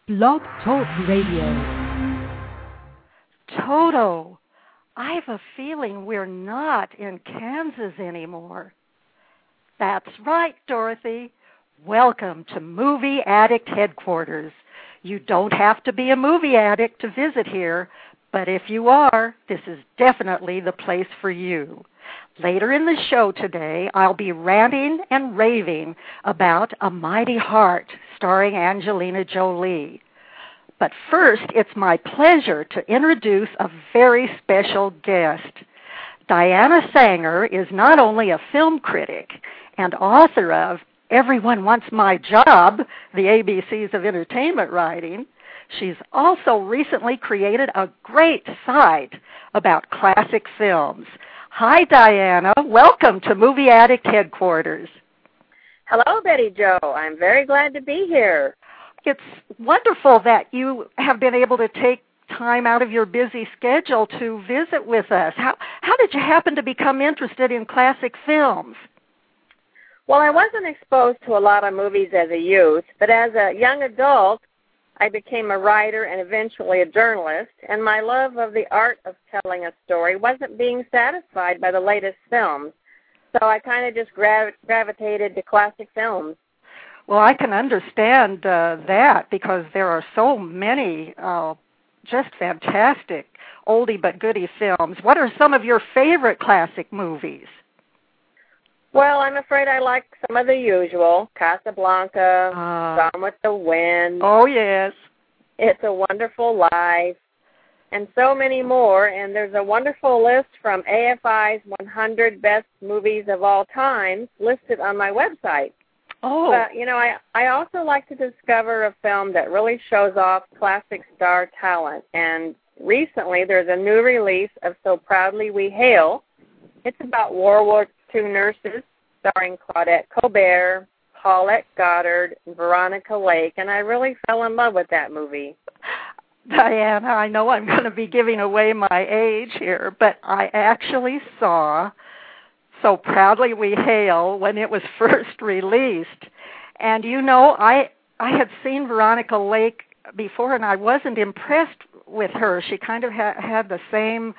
Blog Talk Radio. Toto, I have a feeling we're not in Kansas anymore. That's right, Dorothy. Welcome to Movie Addict Headquarters. You don't have to be a movie addict to visit here, but if you are, this is definitely the place for you. Later in the show today, I'll be ranting and raving about A Mighty Heart, starring Angelina Jolie. But first, it's my pleasure to introduce a very special guest. Diana Sanger is not only a film critic and author of Everyone Wants My Job, the ABCs of Entertainment Writing. She's also recently created a great site about classic films. Hi, Diana. Welcome to Movie Addict Headquarters. Hello, Betty Jo. I'm very glad to be here. It's wonderful that you have been able to take time out of your busy schedule to visit with us. How did you happen to become interested in classic films? Well, I wasn't exposed to a lot of movies as a youth, but as a young adult, I became a writer and eventually a journalist, and my love of the art of telling a story wasn't being satisfied by the latest films. So I kind of just gravitated to classic films. Well, I can understand that because there are so many just fantastic oldie but goodie films. What are some of your favorite classic movies? Well, I'm afraid I like some of the usual. Casablanca, Gone with the Wind. Oh, yes. It's a Wonderful Life, and so many more. And there's a wonderful list from AFI's 100 Best Movies of All Time listed on my website. Oh. But, I also like to discover a film that really shows off classic star talent. And recently there's a new release of So Proudly We Hail. It's about World War II nurses, starring Claudette Colbert, Paulette Goddard, and Veronica Lake, and I really fell in love with that movie. Diana, I know I'm going to be giving away my age here, but I actually saw So Proudly We Hail when it was first released. And, I had seen Veronica Lake before, and I wasn't impressed with her. She kind of had the same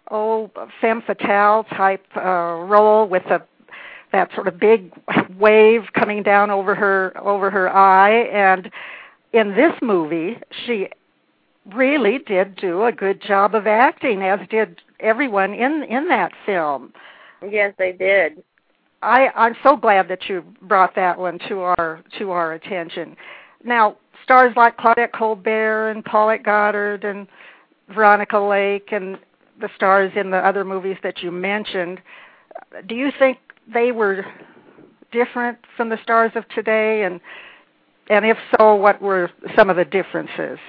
femme fatale type role with that sort of big wave coming down over her eye. And in this movie, she really did do a good job of acting, as did everyone in that film. Yes, they did. I'm so glad that you brought that one to our attention. Now, stars like Claudette Colbert and Paulette Goddard and Veronica Lake and the stars in the other movies that you mentioned, do you think they were different from the stars of today? And if so, what were some of the differences?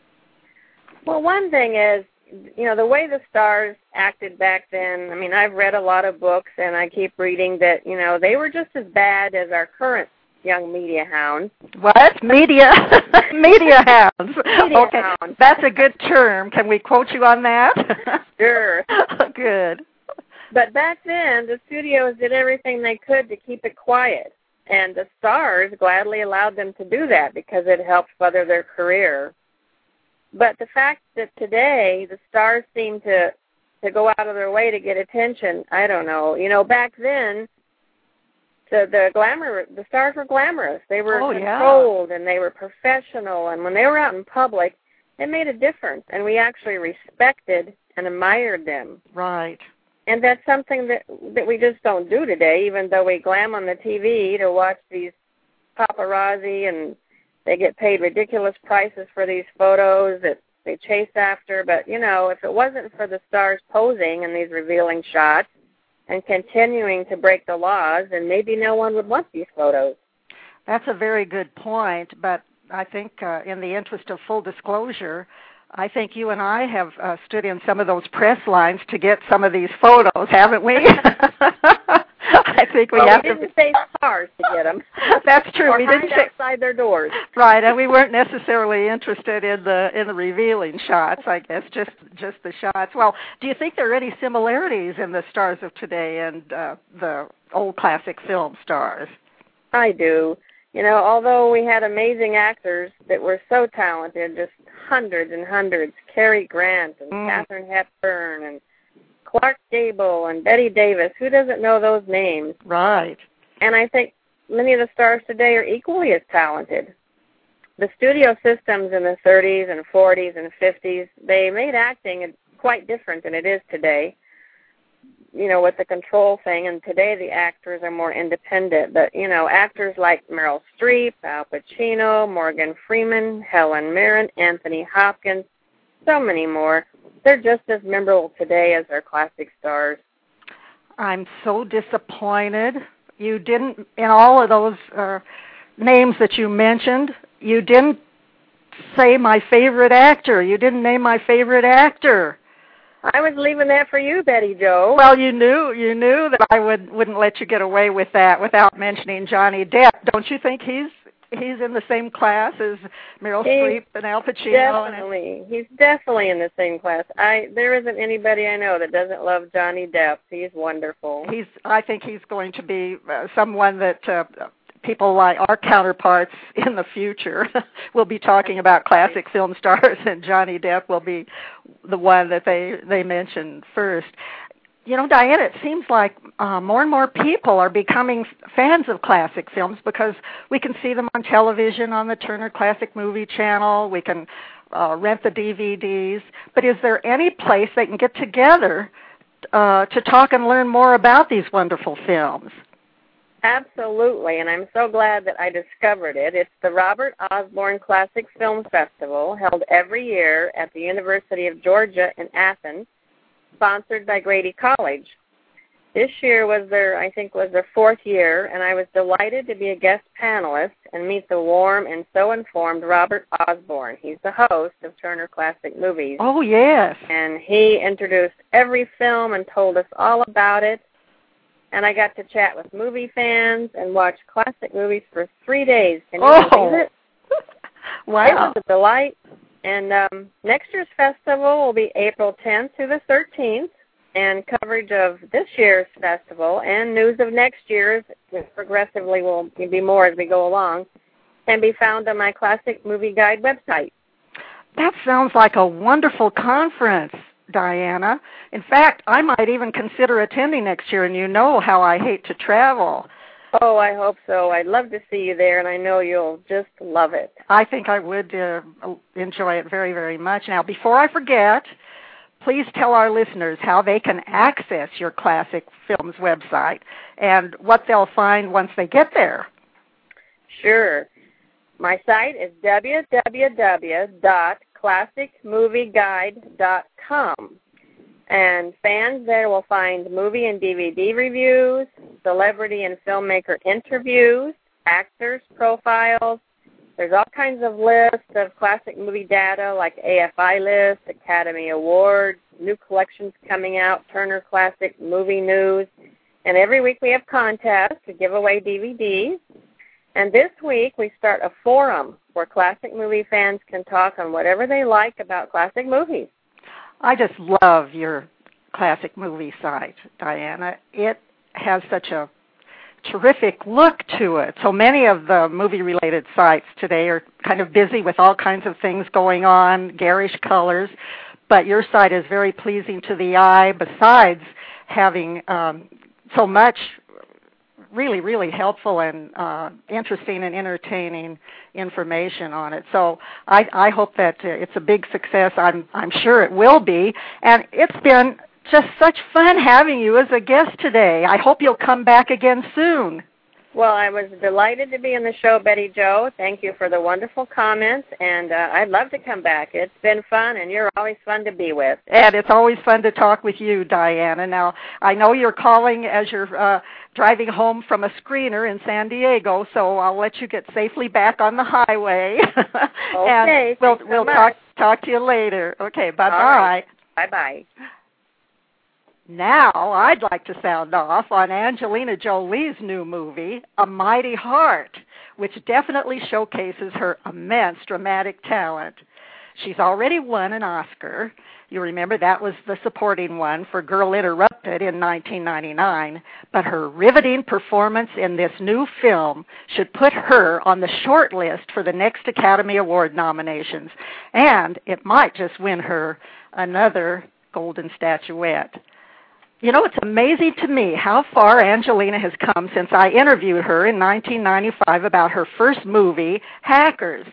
Well, one thing is, the way the stars acted back then, I've read a lot of books, and I keep reading that, they were just as bad as our current young media hounds. What? Media hounds. Media okay. hounds. That's a good term. Can we quote you on that? Sure. Good. But back then, the studios did everything they could to keep it quiet, and the stars gladly allowed them to do that because it helped further their career. But the fact that today the stars seem to go out of their way to get attention, I don't know. Back then, the stars were glamorous. They were controlled, and they were professional. And when they were out in public, it made a difference, and we actually respected and admired them. Right. And that's something that we just don't do today, even though we glam on the TV to watch these paparazzi, and they get paid ridiculous prices for these photos that they chase after. But, if it wasn't for the stars posing in these revealing shots and continuing to break the laws, then maybe no one would want these photos. That's a very good point, but I think in the interest of full disclosure, I think you and I have stood in some of those press lines to get some of these photos, haven't we? I think we didn't say stars to get them. That's true. Or we didn't say outside their doors. Right, and we weren't necessarily interested in the revealing shots. I guess just the shots. Well, do you think there are any similarities in the stars of today and the old classic film stars? I do. You know, although we had amazing actors that were so talented, just hundreds and hundreds, Cary Grant and Katharine Hepburn and Clark Gable and Bette Davis, who doesn't know those names? Right. And I think many of the stars today are equally as talented. The studio systems in the 30s and 40s and 50s, they made acting quite different than it is today, you know, with the control thing. And today the actors are more independent. But, you know, actors like Meryl Streep, Al Pacino, Morgan Freeman, Helen Mirren, Anthony Hopkins, so many more, they're just as memorable today as their classic stars. I'm so disappointed. You didn't, in all of those names that you mentioned, you didn't say my favorite actor. You didn't name my favorite actor. I was leaving that for you, Betty Jo. Well, you knew that I wouldn't let you get away with that without mentioning Johnny Depp. Don't you think he's in the same class as Meryl Streep and Al Pacino? Definitely. He's definitely in the same class. There isn't anybody I know that doesn't love Johnny Depp. He's wonderful. I think he's going to be someone that people like our counterparts in the future will be talking about classic film stars, and Johnny Depp will be the one that they mention first. You know, Diana, it seems like more and more people are becoming fans of classic films because we can see them on television on the Turner Classic Movie Channel. We can rent the DVDs. But is there any place they can get together to talk and learn more about these wonderful films? Absolutely, and I'm so glad that I discovered it. It's the Robert Osborne Classic Film Festival, held every year at the University of Georgia in Athens, sponsored by Grady College. This year was their fourth year, and I was delighted to be a guest panelist and meet the warm and so informed Robert Osborne. He's the host of Turner Classic Movies. Oh, yes. And he introduced every film and told us all about it. And I got to chat with movie fans and watch classic movies for 3 days. Can you believe it? Wow. It was a delight. And next year's festival will be April 10th through the 13th, and coverage of this year's festival and news of next year's, which progressively will be more as we go along, can be found on my Classic Movie Guide website. That sounds like a wonderful conference, Diana. In fact, I might even consider attending next year, and you know how I hate to travel. Oh, I hope so. I'd love to see you there, and I know you'll just love it. I think I would enjoy it very, very much. Now, before I forget, please tell our listeners how they can access your Classic Films website and what they'll find once they get there. Sure. My site is www.classicmovieguide.com. And fans there will find movie and DVD reviews, celebrity and filmmaker interviews, actors' profiles. There's all kinds of lists of classic movie data like AFI lists, Academy Awards, new collections coming out, Turner Classic Movie News. And every week we have contests to give away DVDs. And this week we start a forum where classic movie fans can talk on whatever they like about classic movies. I just love your classic movie site, Diana. It has such a terrific look to it. So many of the movie-related sites today are kind of busy with all kinds of things going on, garish colors, but your site is very pleasing to the eye, besides having so much really, really helpful and interesting and entertaining information on it. So I hope that it's a big success. I'm sure it will be. And it's been just such fun having you as a guest today. I hope you'll come back again soon. Well, I was delighted to be on the show, Betty Jo. Thank you for the wonderful comments, and I'd love to come back. It's been fun, and you're always fun to be with. And it's always fun to talk with you, Diana. Now, I know you're calling as you're driving home from a screener in San Diego, so I'll let you get safely back on the highway. Okay. And we'll talk to you later. Okay, bye-bye. All right. Bye-bye. Now, I'd like to sound off on Angelina Jolie's new movie, A Mighty Heart, which definitely showcases her immense dramatic talent. She's already won an Oscar. You remember that was the supporting one for Girl Interrupted in 1999. But her riveting performance in this new film should put her on the short list for the next Academy Award nominations. And it might just win her another Golden Statuette. You know, it's amazing to me how far Angelina has come since I interviewed her in 1995 about her first movie, Hackers.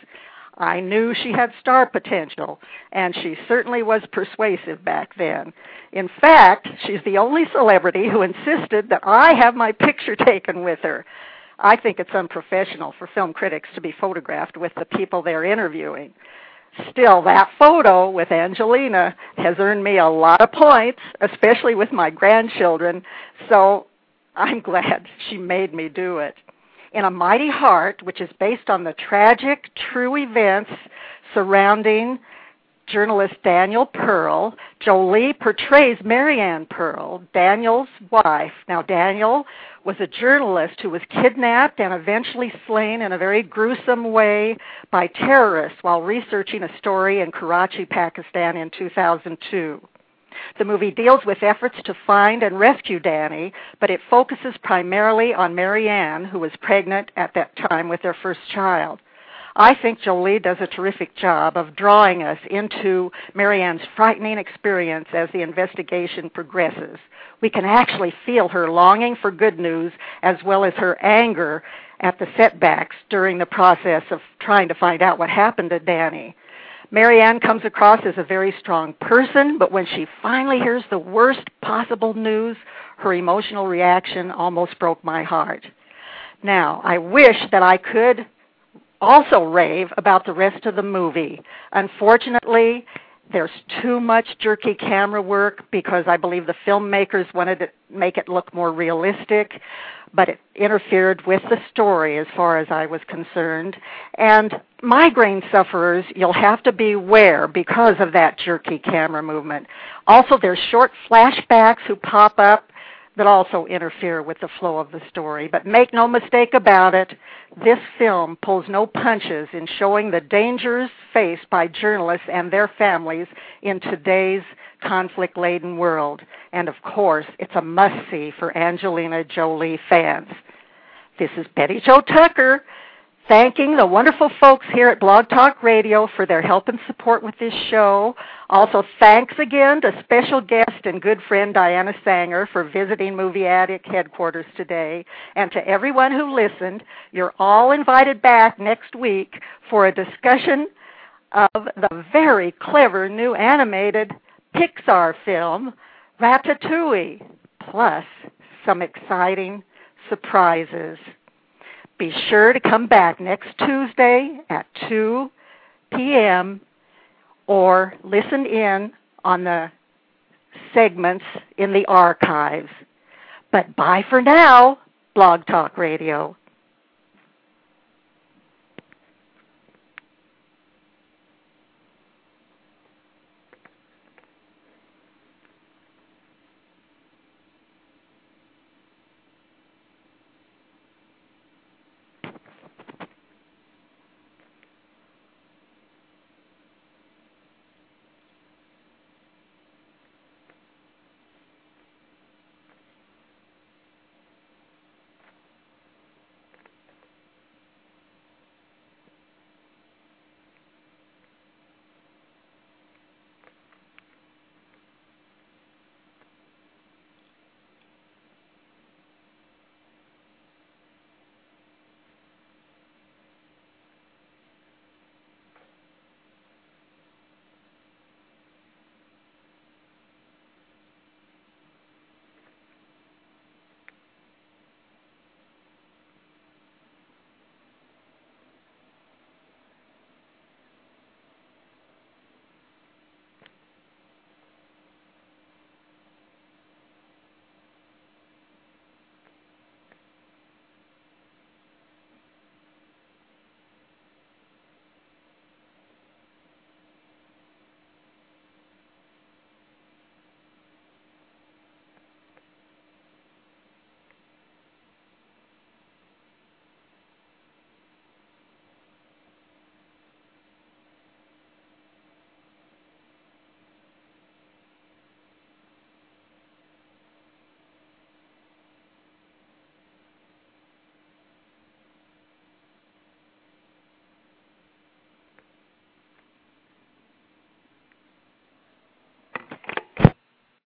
I knew she had star potential, and she certainly was persuasive back then. In fact, she's the only celebrity who insisted that I have my picture taken with her. I think it's unprofessional for film critics to be photographed with the people they're interviewing. Still, that photo with Angelina has earned me a lot of points, especially with my grandchildren, so I'm glad she made me do it. In A Mighty Heart, which is based on the tragic, true events surrounding journalist Daniel Pearl, Jolie portrays Marianne Pearl, Daniel's wife. Now, Daniel was a journalist who was kidnapped and eventually slain in a very gruesome way by terrorists while researching a story in Karachi, Pakistan in 2002. The movie deals with efforts to find and rescue Danny, but it focuses primarily on Marianne, who was pregnant at that time with their first child. I think Jolie does a terrific job of drawing us into Marianne's frightening experience as the investigation progresses. We can actually feel her longing for good news as well as her anger at the setbacks during the process of trying to find out what happened to Danny. Marianne comes across as a very strong person, but when she finally hears the worst possible news, her emotional reaction almost broke my heart. Now, I wish that I could also rave about the rest of the movie. Unfortunately, there's too much jerky camera work because I believe the filmmakers wanted to make it look more realistic, but it interfered with the story as far as I was concerned. And migraine sufferers, you'll have to beware because of that jerky camera movement. Also, there's short flashbacks who pop up that also interfere with the flow of the story. But make no mistake about it, this film pulls no punches in showing the dangers faced by journalists and their families in today's conflict-laden world. And of course, it's a must-see for Angelina Jolie fans. This is Betty Jo Tucker, thanking the wonderful folks here at Blog Talk Radio for their help and support with this show. Also, thanks again to special guest and good friend Diana Sanger for visiting Movie Addict headquarters today. And to everyone who listened, you're all invited back next week for a discussion of the very clever new animated Pixar film, Ratatouille, plus some exciting surprises. Be sure to come back next Tuesday at 2 p.m. or listen in on the segments in the archives. But bye for now, Blog Talk Radio.